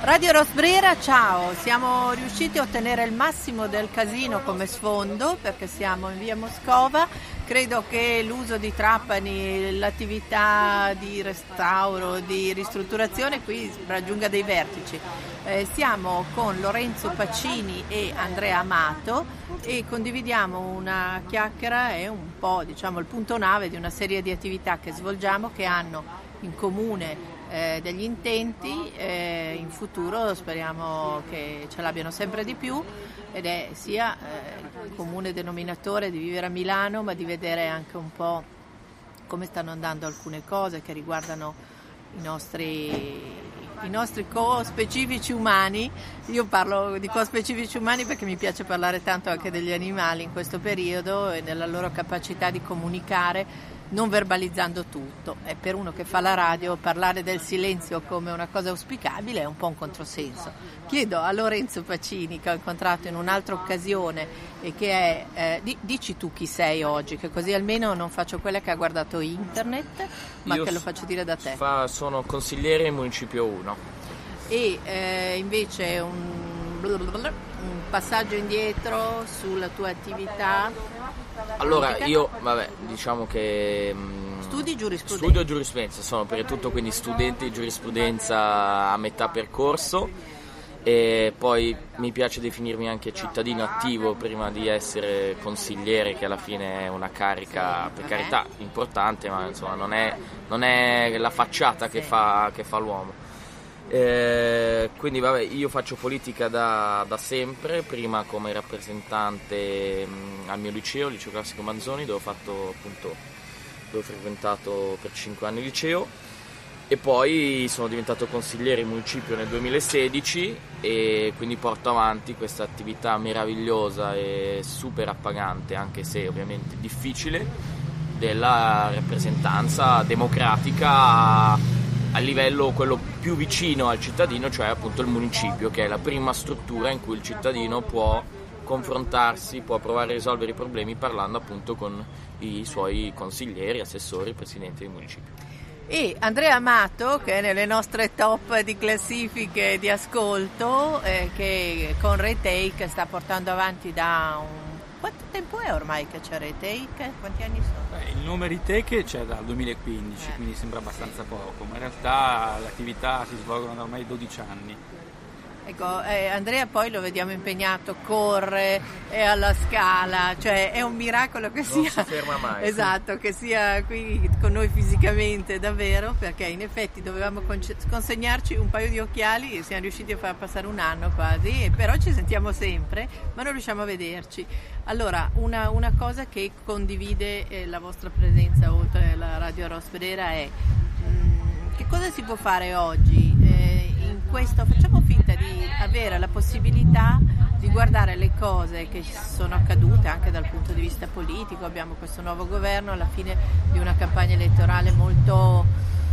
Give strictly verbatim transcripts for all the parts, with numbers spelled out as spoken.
Radio Rosbrera, ciao, siamo riusciti a ottenere il massimo del casino come sfondo perché siamo in via Moscova. Credo che l'uso di Trapani, l'attività di restauro, di ristrutturazione qui raggiunga dei vertici. Eh, siamo con Lorenzo Pacini e Andrea Amato e condividiamo una chiacchiera e un po', diciamo, il punto nave di una serie di attività che svolgiamo che hanno in comune Eh, degli intenti, eh, in futuro speriamo che ce l'abbiano sempre di più, ed è sia eh, il comune denominatore di vivere a Milano, ma di vedere anche un po' come stanno andando alcune cose che riguardano i nostri, i nostri co-specifici umani. Io parlo di co-specifici umani perché mi piace parlare tanto anche degli animali in questo periodo e della loro capacità di comunicare non verbalizzando tutto. E per uno che fa la radio parlare del silenzio come una cosa auspicabile è un po' un controsenso. Chiedo a Lorenzo Pacini, che ho incontrato in un'altra occasione e che è eh, di, dici tu chi sei oggi, che così almeno non faccio quella che ha guardato internet, ma Io che lo faccio dire da te. Fa, sono consigliere in Municipio uno. E eh, invece un, un passaggio indietro sulla tua attività. Allora, politica? io, vabbè, diciamo che mh, studi giurisprudenza. Studio giurisprudenza, sono per tutto quindi studente di giurisprudenza a metà percorso, e poi mi piace definirmi anche cittadino attivo prima di essere consigliere, che alla fine è una carica, per carità, importante, ma insomma non è, non è la facciata che fa, che fa l'uomo. Eh, quindi vabbè, io faccio politica da, da sempre, prima come rappresentante mh, al mio liceo, liceo classico Manzoni, dove ho fatto appunto, dove ho frequentato per cinque anni il liceo, e poi sono diventato consigliere in municipio nel duemilasedici, e quindi porto avanti questa attività meravigliosa e super appagante, anche se ovviamente difficile, della rappresentanza democratica a livello quello più vicino al cittadino, cioè appunto il municipio, che è la prima struttura in cui il cittadino può confrontarsi, può provare a risolvere i problemi parlando appunto con i suoi consiglieri, assessori, presidenti del municipio. E Andrea Amato, che è nelle nostre top di classifiche di ascolto, eh, che con Retake sta portando avanti da un... Quanto tempo è ormai che c'è Retake? Quanti anni sono? Eh, il nome Retake c'è dal duemilaquindici, eh. quindi sembra abbastanza poco, ma in realtà le attività si svolgono da ormai dodici anni. Ecco, eh, Andrea poi lo vediamo impegnato, corre, è alla Scala, cioè è un miracolo che non sia... si ferma mai. Esatto, che sia qui con noi fisicamente davvero, perché in effetti dovevamo conce- consegnarci un paio di occhiali e siamo riusciti a far passare un anno quasi, e però ci sentiamo sempre, ma non riusciamo a vederci. Allora, una, una cosa che condivide eh, la vostra presenza oltre alla Radio Rosbrera è mh, che cosa si può fare oggi? Eh, in questo facciamo finta di avere la possibilità di guardare le cose che sono accadute anche dal punto di vista politico. Abbiamo questo nuovo governo alla fine di una campagna elettorale molto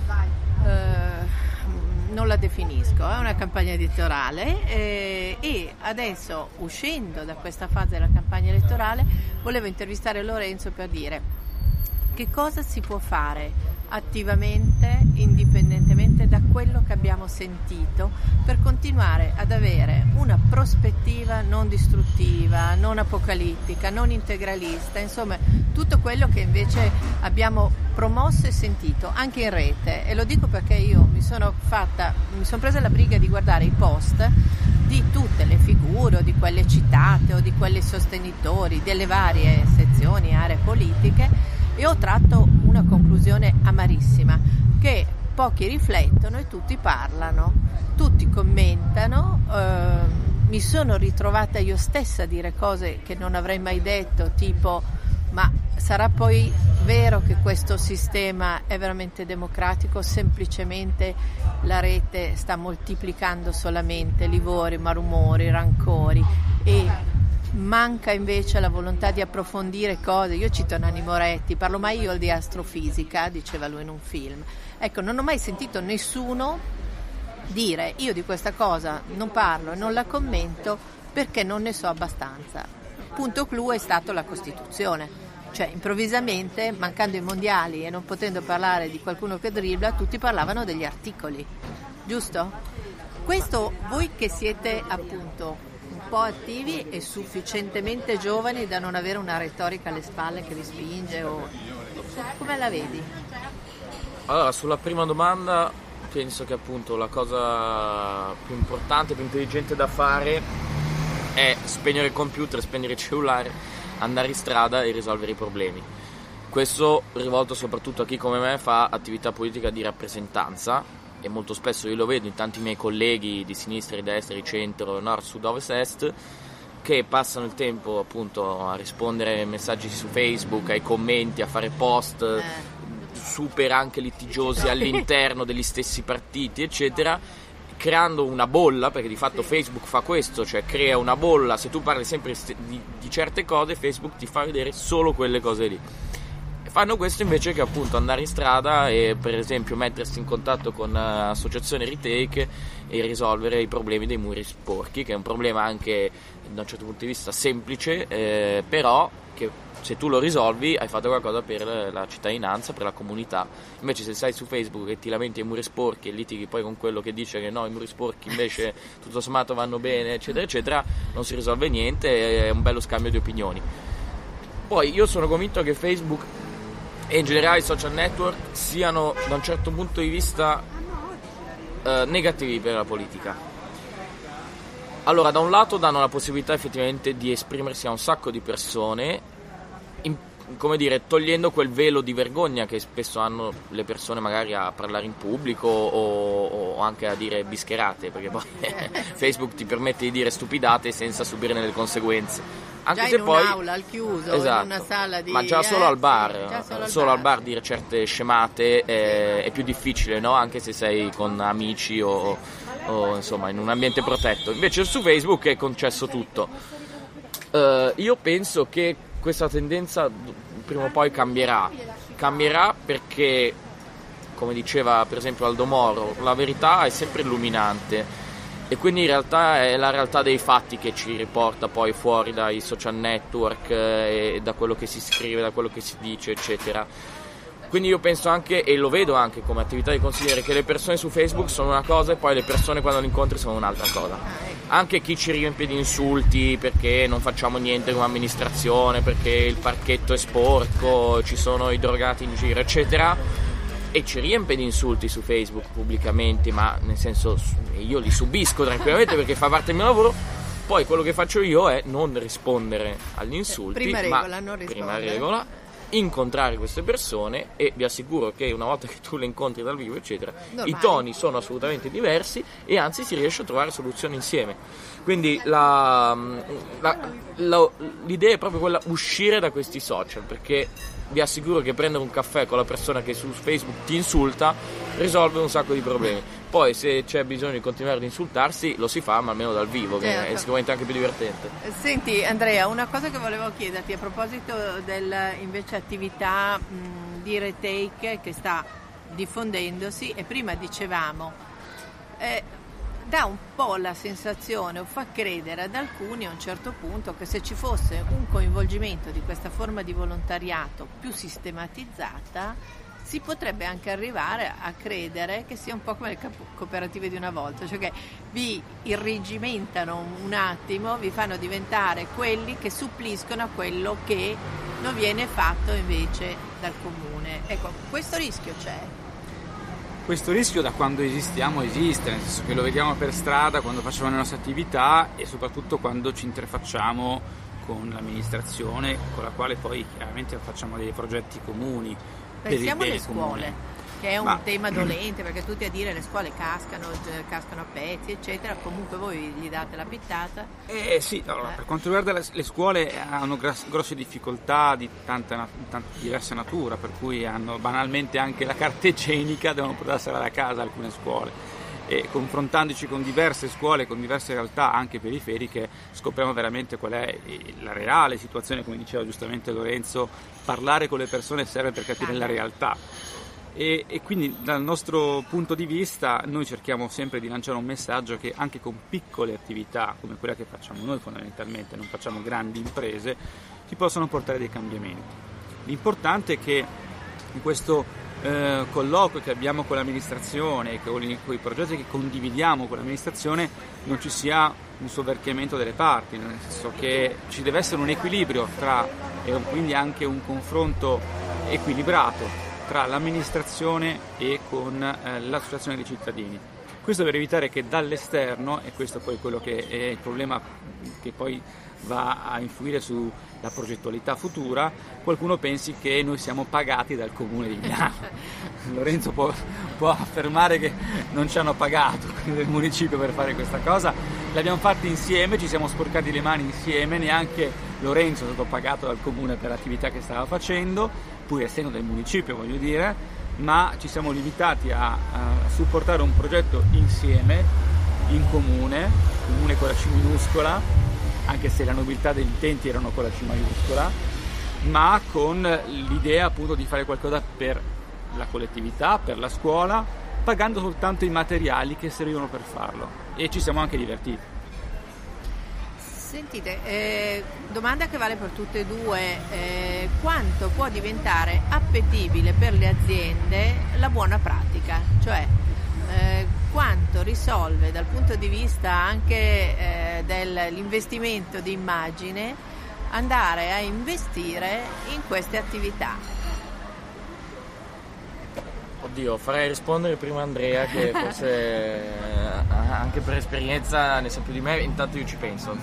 eh, non la definisco, è una campagna elettorale, eh, e adesso, uscendo da questa fase della campagna elettorale, volevo intervistare Lorenzo per dire che cosa si può fare attivamente, indipendentemente da quello che abbiamo sentito, per continuare ad avere una prospettiva non distruttiva, non apocalittica, non integralista, insomma tutto quello che invece abbiamo promosso e sentito anche in rete. E lo dico perché io mi sono fatta, mi sono presa la briga di guardare i post di tutte le figure, o di quelle citate o di quelli sostenitori delle varie sezioni, aree politiche, e ho tratto una conclusione amarissima, che pochi riflettono e tutti parlano, tutti commentano. Eh, mi sono ritrovata io stessa a dire cose che non avrei mai detto, tipo: ma sarà poi vero che questo sistema è veramente democratico? Semplicemente la rete sta moltiplicando solamente livori, malumori, rancori, e manca invece la volontà di approfondire cose. Io cito Nanni Moretti: parlo mai io di astrofisica, diceva lui in un film. Ecco, non ho mai sentito nessuno dire: io di questa cosa non parlo e non la commento perché non ne so abbastanza. Punto clou è stato la Costituzione, cioè improvvisamente, mancando i mondiali e non potendo parlare di qualcuno che dribbla, tutti parlavano degli articoli, giusto? Questo voi che siete appunto un po' attivi e sufficientemente giovani da non avere una retorica alle spalle che vi spinge, o come la vedi? Allora, sulla prima domanda penso che appunto la cosa più importante, più intelligente da fare è spegnere il computer, spegnere il cellulare, andare in strada e risolvere i problemi. Questo rivolto soprattutto a chi come me fa attività politica di rappresentanza, e molto spesso io lo vedo in tanti miei colleghi di sinistra, di destra, di centro, nord, sud, ovest, est, che passano il tempo appunto a rispondere ai messaggi su Facebook, ai commenti, a fare post eh. super anche litigiosi all'interno degli stessi partiti, eccetera, creando una bolla, perché di fatto Facebook fa questo, cioè crea una bolla. Se tu parli sempre di, di certe cose, Facebook ti fa vedere solo quelle cose lì. Fanno questo invece che appunto andare in strada e per esempio mettersi in contatto con l'associazione Retake e risolvere i problemi dei muri sporchi, che è un problema anche da un certo punto di vista semplice, eh, però che se tu lo risolvi hai fatto qualcosa per la cittadinanza, per la comunità. Invece se stai su Facebook e ti lamenti ai muri sporchi e litighi poi con quello che dice che no, i muri sporchi invece tutto sommato vanno bene, eccetera eccetera, non si risolve niente, è un bello scambio di opinioni. Poi io sono convinto che Facebook e in generale i social network siano da un certo punto di vista eh, negativi per la politica. Allora, da un lato danno la possibilità effettivamente di esprimersi a un sacco di persone, in, come dire, togliendo quel velo di vergogna che spesso hanno le persone magari a parlare in pubblico o, o anche a dire bischerate, perché poi Facebook ti permette di dire stupidate senza subire delle conseguenze. Anche già se in poi un'aula al chiuso, esatto, in una sala di ma già solo eh, al bar, sì, solo, al, solo bar. al bar dire certe scemate è, è più difficile, no? Anche se sei con amici o, o insomma in un ambiente protetto. Invece su Facebook è concesso tutto. Uh, io penso che questa tendenza prima o poi cambierà. Cambierà perché, come diceva per esempio Aldo Moro, la verità è sempre illuminante. E quindi in realtà è la realtà dei fatti che ci riporta poi fuori dai social network e da quello che si scrive, da quello che si dice, eccetera. Quindi io penso anche, e lo vedo anche come attività di consigliere, che le persone su Facebook sono una cosa e poi le persone quando le incontri sono un'altra cosa. Anche chi ci riempie di insulti perché non facciamo niente come amministrazione, perché il parchetto è sporco, ci sono i drogati in giro, eccetera, e ci riempie di insulti su Facebook pubblicamente, ma nel senso io li subisco tranquillamente perché fa parte del mio lavoro. Poi quello che faccio io è non rispondere agli insulti, prima regola, ma non prima regola incontrare queste persone, e vi assicuro che una volta che tu le incontri dal vivo eccetera, normale, i toni sono assolutamente diversi e anzi si riesce a trovare soluzioni insieme. Quindi la, la, la, l'idea è proprio quella, uscire da questi social, perché vi assicuro che prendere un caffè con la persona che su Facebook ti insulta risolve un sacco di problemi. Poi se c'è bisogno di continuare ad insultarsi lo si fa, ma almeno dal vivo, che certo, è sicuramente anche più divertente. Senti Andrea, una cosa che volevo chiederti a proposito della invece attività mh, di Retake che sta diffondendosi, e prima dicevamo eh, dà un po' la sensazione o fa credere ad alcuni a un certo punto che se ci fosse un coinvolgimento di questa forma di volontariato più sistematizzata si potrebbe anche arrivare a credere che sia un po' come le cooperative di una volta, cioè che vi irrigimentano un attimo, vi fanno diventare quelli che suppliscono a quello che non viene fatto invece dal comune. Ecco, questo rischio c'è. Questo rischio da quando esistiamo esiste, nel senso che lo vediamo per strada quando facciamo le nostre attività e soprattutto quando ci interfacciamo con l'amministrazione, con la quale poi chiaramente facciamo dei progetti comuni. Pensiamo alle scuole, comune. Che è un Ma... tema dolente, perché tutti a dire le scuole cascano, cascano a pezzi, eccetera, comunque voi gli date la pittata. Eh sì, allora, eh. per quanto riguarda le, le scuole hanno gras- grosse difficoltà di tanta, tanta diversa natura, per cui hanno banalmente anche la carta igienica, devono portarsela da casa alcune scuole. E confrontandoci con diverse scuole, con diverse realtà anche periferiche, scopriamo veramente qual è la reale situazione. Come diceva giustamente Lorenzo, parlare con le persone serve per capire la realtà. E, e quindi dal nostro punto di vista noi cerchiamo sempre di lanciare un messaggio che anche con piccole attività come quella che facciamo noi, fondamentalmente non facciamo grandi imprese, si possono portare dei cambiamenti. L'importante è che in questo eh, colloquio che abbiamo con l'amministrazione, con i, con i progetti che condividiamo con l'amministrazione, non ci sia un soverchiamento delle parti, nel senso che ci deve essere un equilibrio tra, e quindi anche un confronto equilibrato tra l'amministrazione e con eh, l'associazione dei cittadini. Questo per evitare che dall'esterno, e questo poi è quello che è il problema che poi va a influire sulla progettualità futura, qualcuno pensi che noi siamo pagati dal Comune di Milano. Lorenzo può, può affermare che non ci hanno pagato del municipio per fare questa cosa, l'abbiamo fatta insieme, ci siamo sporcati le mani insieme, neanche Lorenzo è stato pagato dal Comune per l'attività che stava facendo, pur essendo del municipio, voglio dire, ma ci siamo limitati a, a supportare un progetto insieme, in comune, comune con la C minuscola, anche se la nobiltà degli intenti erano con la C maiuscola, ma con l'idea appunto di fare qualcosa per la collettività, per la scuola, pagando soltanto i materiali che servivano per farlo, e ci siamo anche divertiti. Sentite, eh, domanda che vale per tutte e due, eh, quanto può diventare appetibile per le aziende la buona pratica? Cioè, eh, quanto risolve dal punto di vista anche eh, dell'investimento di immagine andare a investire in queste attività? Oddio, farei rispondere prima Andrea, che forse anche per esperienza ne sa più di me, intanto io ci penso.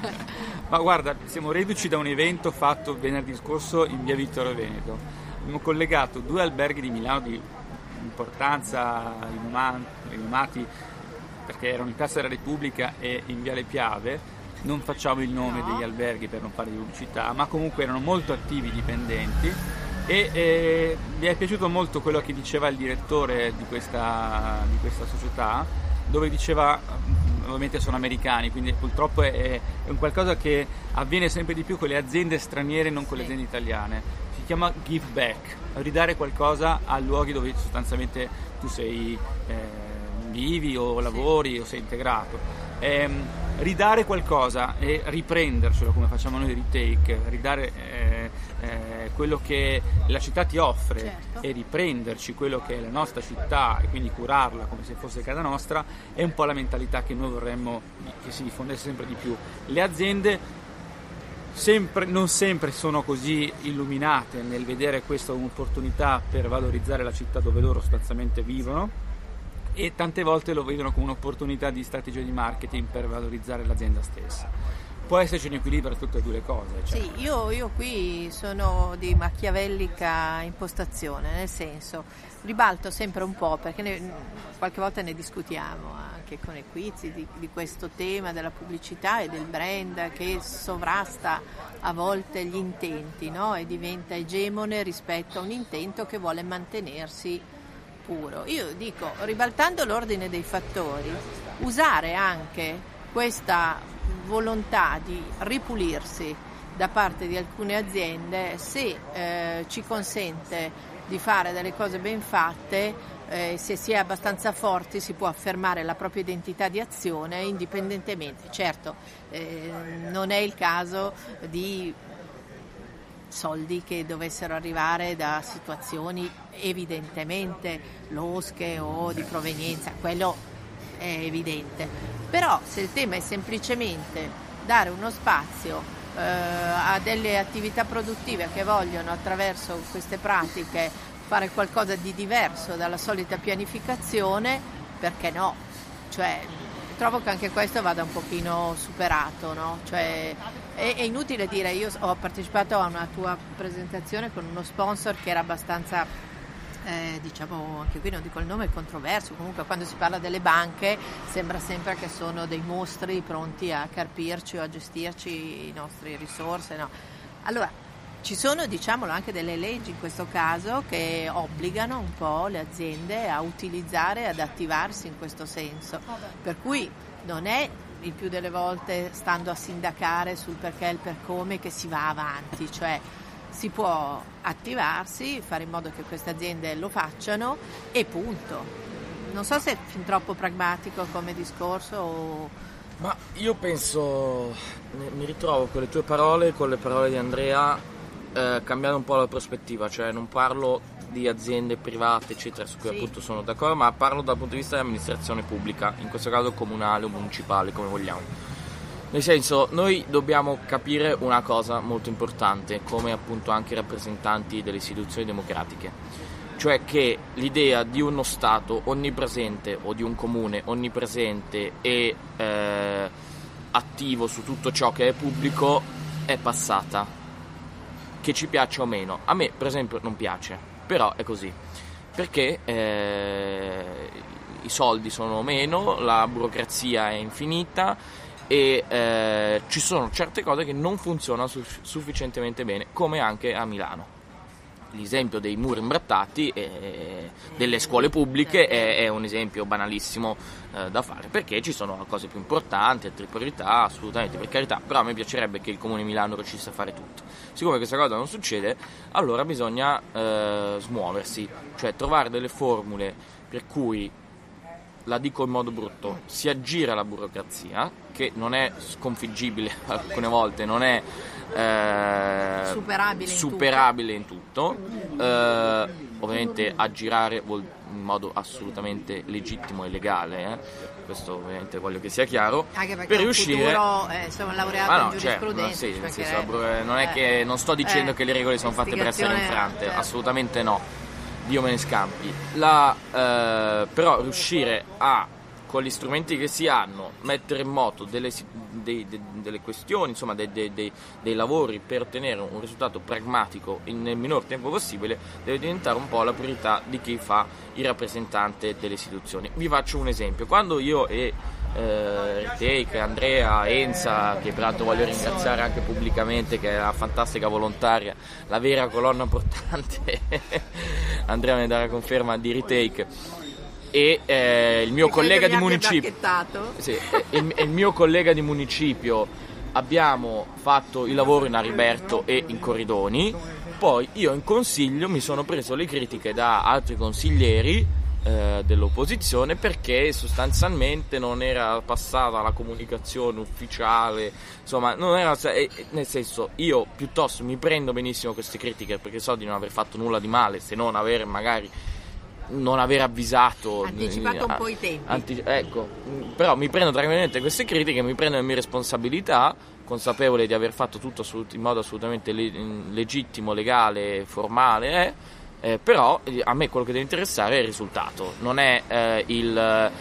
Ma guarda, siamo reduci da un evento fatto venerdì scorso in via Vittorio Veneto. Abbiamo collegato due alberghi di Milano di importanza, rinomati, perché erano in Piazza della Repubblica e in Viale Piave. Non facciamo il nome no. degli alberghi per non fare di pubblicità, ma comunque erano molto attivi dipendenti. E eh, mi è piaciuto molto quello che diceva il direttore di questa, di questa società, dove diceva, ovviamente sono americani, quindi purtroppo è, è un qualcosa che avviene sempre di più con le aziende straniere, non con le aziende italiane. Si chiama give back, ridare qualcosa a luoghi dove sostanzialmente tu sei eh, vivi o lavori o sei integrato. Eh, ridare qualcosa e riprendercelo, come facciamo noi di Retake, ridare eh, eh, quello che la città ti offre, certo, e riprenderci quello che è la nostra città e quindi curarla come se fosse casa nostra, è un po' la mentalità che noi vorremmo che si diffondesse sempre di più. Le aziende sempre, non sempre sono così illuminate nel vedere questa un'opportunità per valorizzare la città dove loro sostanzialmente vivono, e tante volte lo vedono come un'opportunità di strategia di marketing per valorizzare l'azienda stessa. Può esserci un equilibrio tra tutte e due le cose. Cioè. Sì, io, io qui sono di machiavellica impostazione, nel senso, ribalto sempre un po', perché ne, qualche volta ne discutiamo anche con i quiz di, di questo tema della pubblicità e del brand che sovrasta a volte gli intenti, no? E diventa egemone rispetto a un intento che vuole mantenersi puro. Io dico, ribaltando l'ordine dei fattori, usare anche questa volontà di ripulirsi da parte di alcune aziende, se eh, ci consente di fare delle cose ben fatte, eh, se si è abbastanza forti si può affermare la propria identità di azione indipendentemente. Certo, eh, non è il caso di soldi che dovessero arrivare da situazioni evidentemente losche o di provenienza, quello è evidente, però se il tema è semplicemente dare uno spazio eh, a delle attività produttive che vogliono attraverso queste pratiche fare qualcosa di diverso dalla solita pianificazione, perché no? Cioè, trovo che anche questo vada un pochino superato, no? Cioè, è, è inutile dire, io ho partecipato a una tua presentazione con uno sponsor che era abbastanza, eh, diciamo, anche qui non dico il nome, controverso, comunque quando si parla delle banche sembra sempre che sono dei mostri pronti a carpirci o a gestirci i nostri risorse, no? Allora, ci sono, diciamolo, anche delle leggi in questo caso che obbligano un po' le aziende a utilizzare, ad attivarsi in questo senso, per cui non è il più delle volte stando a sindacare sul perché e il per come che si va avanti, cioè si può attivarsi, fare in modo che queste aziende lo facciano e punto. Non so se è fin troppo pragmatico come discorso o... Ma io penso, mi ritrovo con le tue parole, con le parole di Andrea, Eh, cambiando un po' la prospettiva, cioè non parlo di aziende private eccetera, su cui sì. appunto sono d'accordo, ma parlo dal punto di vista dell'amministrazione pubblica, in questo caso comunale o municipale, come vogliamo. Nel senso, noi dobbiamo capire una cosa molto importante, come appunto anche rappresentanti delle istituzioni democratiche, cioè che l'idea di uno Stato onnipresente o di un comune onnipresente e eh, attivo su tutto ciò che è pubblico è passata, che ci piaccia o meno. A me per esempio non piace, però è così, perché eh, i soldi sono meno, la burocrazia è infinita e eh, ci sono certe cose che non funzionano suff- sufficientemente bene, come anche a Milano. L'esempio dei muri imbrattati e delle scuole pubbliche è, è un esempio banalissimo eh, da fare, perché ci sono cose più importanti, altre priorità, assolutamente, per carità, però a me piacerebbe che il Comune di Milano riuscisse a fare tutto. Siccome questa cosa non succede, allora bisogna eh, smuoversi, cioè trovare delle formule per cui, la dico in modo brutto, si aggira la burocrazia, che non è sconfiggibile alcune volte, non è eh, superabile, superabile in tutto, in tutto. Eh, ovviamente aggirare vuol, in modo assolutamente legittimo e legale, eh? Questo ovviamente voglio che sia chiaro, anche perché per riuscire futuro, eh, sono laureato ah, no, in giurisprudenza, cioè, sì, perché, sì, non è eh, che non sto dicendo eh, che le regole sono fatte per essere infrante, certo. Assolutamente no, Dio me ne scampi. La, eh, però riuscire a, con gli strumenti che si hanno, mettere in moto delle, dei, de, delle questioni, insomma dei, dei, dei, dei lavori per ottenere un risultato pragmatico in, nel minor tempo possibile, deve diventare un po' la priorità di chi fa il rappresentante delle istituzioni. Vi faccio un esempio: quando io e eh, Retake, Andrea, Enza, che peraltro voglio ringraziare anche pubblicamente, che è la fantastica volontaria, la vera colonna portante Andrea me ne dà la conferma di Retake, e eh, il mio e collega di municipio sì, il, il mio collega di municipio abbiamo fatto il lavoro in Ariberto e in Corridoni. Poi io in consiglio mi sono preso le critiche da altri consiglieri eh, dell'opposizione, perché sostanzialmente non era passata la comunicazione ufficiale, insomma non era, eh, nel senso, io piuttosto mi prendo benissimo queste critiche, perché so di non aver fatto nulla di male, se non aver magari non aver avvisato, anticipato un po' i tempi, anti, ecco, però mi prendo tranquillamente queste critiche, mi prendo le mie responsabilità, consapevole di aver fatto tutto assolut- in modo assolutamente le- legittimo, legale, formale, eh, eh, però a me quello che deve interessare è il risultato, non è eh, il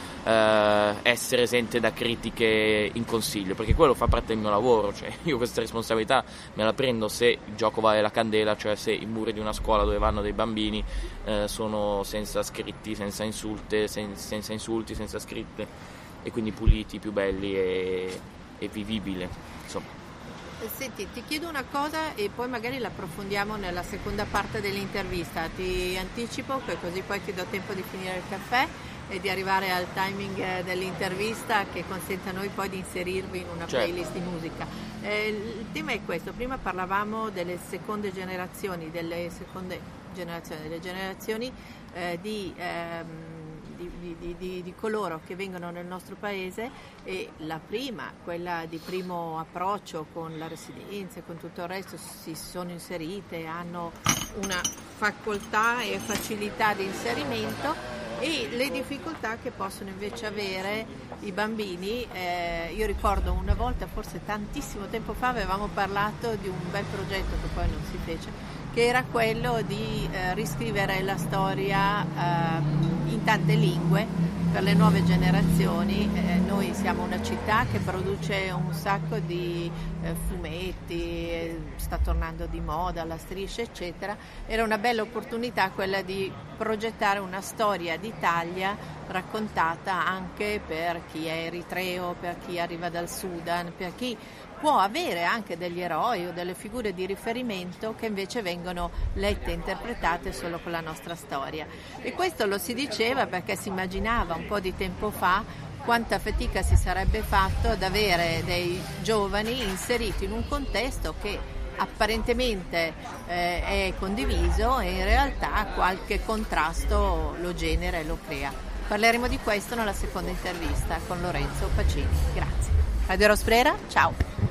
eh, essere esente da critiche in consiglio, perché quello fa parte del mio lavoro, cioè io questa responsabilità me la prendo se il gioco vale la candela, cioè se i muri di una scuola dove vanno dei bambini eh, sono senza scritti, senza insulte, sen- senza insulti, senza scritte, e quindi puliti, più belli e, e vivibili, insomma. Senti, ti chiedo una cosa e poi magari la approfondiamo nella seconda parte dell'intervista. Ti anticipo che così poi ti do tempo di finire il caffè e di arrivare al timing dell'intervista che consente a noi poi di inserirvi in una certo. playlist di musica. Eh, il tema è questo: prima parlavamo delle seconde generazioni, delle seconde generazioni, delle generazioni eh, di... Ehm, Di, di, di, di coloro che vengono nel nostro paese, e la prima, quella di primo approccio con la residenza e con tutto il resto, si sono inserite, hanno una facoltà e facilità di inserimento, e le difficoltà che possono invece avere i bambini. Eh, io ricordo una volta, forse tantissimo tempo fa, avevamo parlato di un bel progetto che poi non si fece, che era quello di eh, riscrivere la storia eh, in tante lingue per le nuove generazioni. Eh, noi siamo una città che produce un sacco di eh, fumetti, eh, sta tornando di moda la striscia eccetera. Era una bella opportunità quella di progettare una storia d'Italia raccontata anche per chi è eritreo, per chi arriva dal Sudan, per chi può avere anche degli eroi o delle figure di riferimento che invece vengono lette e interpretate solo con la nostra storia. E questo lo si diceva perché si immaginava un po' di tempo fa quanta fatica si sarebbe fatto ad avere dei giovani inseriti in un contesto che apparentemente eh, è condiviso e in realtà qualche contrasto lo genera e lo crea. Parleremo di questo nella seconda intervista con Lorenzo Pacini. Grazie. Radio Rosbrera, ciao.